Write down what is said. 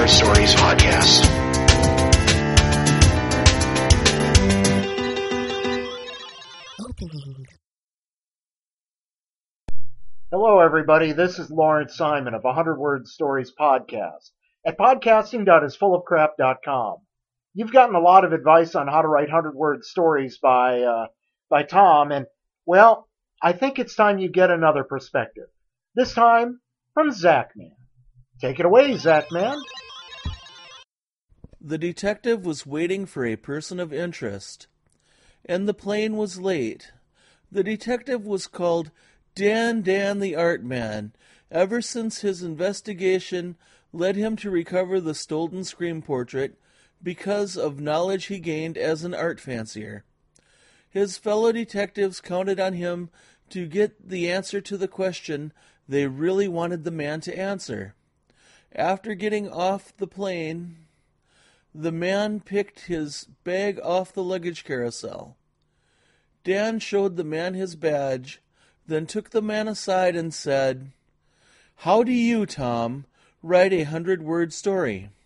Word Stories podcast. Hello, everybody. This is Lawrence Simon of 100 Word Stories podcast at podcasting.isfullofcrap.com. You've gotten a lot of advice on how to write 100-word stories by Tom, and, well, I think it's time you get another perspective. This time from Zachman. Take it away, Zachman. The detective was waiting for a person of interest, and the plane was late. The detective was called Dan the Art Man, ever since his investigation led him to recover the stolen screen portrait because of knowledge he gained as an art fancier. His fellow detectives counted on him to get the answer to the question they really wanted the man to answer. After getting off the plane, the man picked his bag off the luggage carousel. Dan showed the man his badge, then took the man aside and said, "How do you, Tom, write a 100-word story?"